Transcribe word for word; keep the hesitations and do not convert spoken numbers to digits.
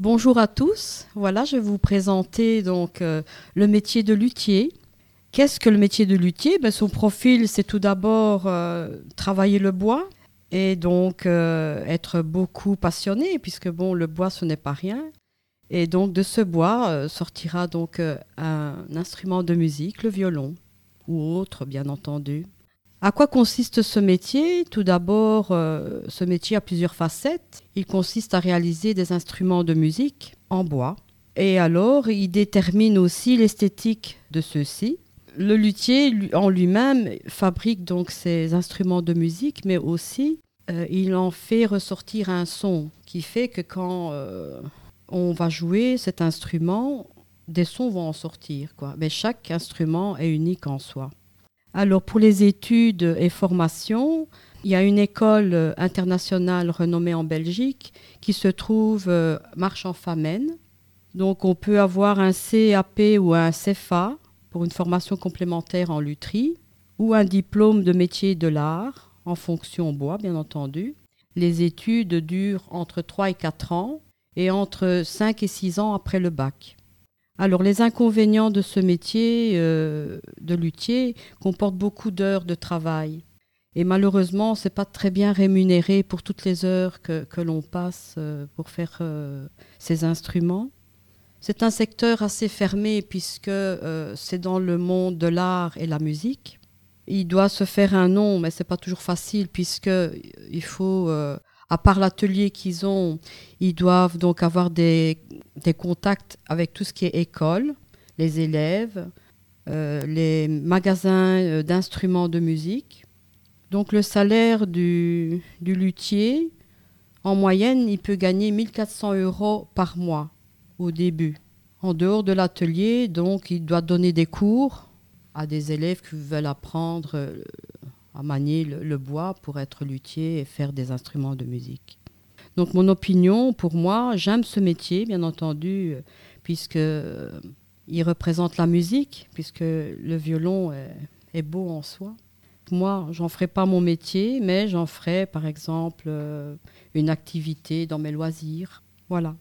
Bonjour à tous. Voilà, je vais vous présenter donc euh, le métier de luthier. Qu'est-ce que le métier de luthier? Ben, son profil, c'est tout d'abord euh, travailler le bois et donc euh, être beaucoup passionné, puisque bon, le bois, ce n'est pas rien. Et donc de ce bois euh, sortira donc euh, un instrument de musique, le violon ou autre, bien entendu. À quoi consiste ce métier? Tout d'abord, euh, ce métier a plusieurs facettes. Il consiste à réaliser des instruments de musique en bois. Et alors, il détermine aussi l'esthétique de ceux-ci. Le luthier lui- en lui-même fabrique donc ces instruments de musique, mais aussi euh, il en fait ressortir un son qui fait que quand euh, on va jouer cet instrument, des sons vont en sortir, quoi. Mais chaque instrument est unique en soi. Alors pour les études et formations, il y a une école euh, internationale renommée en Belgique qui se trouve euh, Marche-en-Famenne. Donc on peut avoir un C A P ou un C F A pour une formation complémentaire en lutherie ou un diplôme de métier de l'art en fonction bois bien entendu. Les études durent entre trois et quatre ans et entre cinq et six ans après le bac. Alors, les inconvénients de ce métier euh, de luthier comportent beaucoup d'heures de travail. Et malheureusement, ce n'est pas très bien rémunéré pour toutes les heures que, que l'on passe euh, pour faire euh, ces instruments. C'est un secteur assez fermé puisque euh, c'est dans le monde de l'art et la musique. Il doit se faire un nom, mais ce n'est pas toujours facile puisque il faut, euh, à part l'atelier qu'ils ont, ils doivent donc avoir des, des contacts avec tout ce qui est école, les élèves, euh, les magasins euh, d'instruments de musique. Donc le salaire du, du luthier, en moyenne, il peut gagner mille quatre cents euros par mois au début. En dehors de l'atelier, donc il doit donner des cours à des élèves qui veulent apprendre euh, à manier le, le bois pour être luthier et faire des instruments de musique. Donc mon opinion, pour moi, j'aime ce métier, bien entendu, euh, puisque euh, il représente la musique, puisque le violon est, est beau en soi. Moi, j'en ferai pas mon métier, mais j'en ferai, par exemple, euh, une activité dans mes loisirs. Voilà.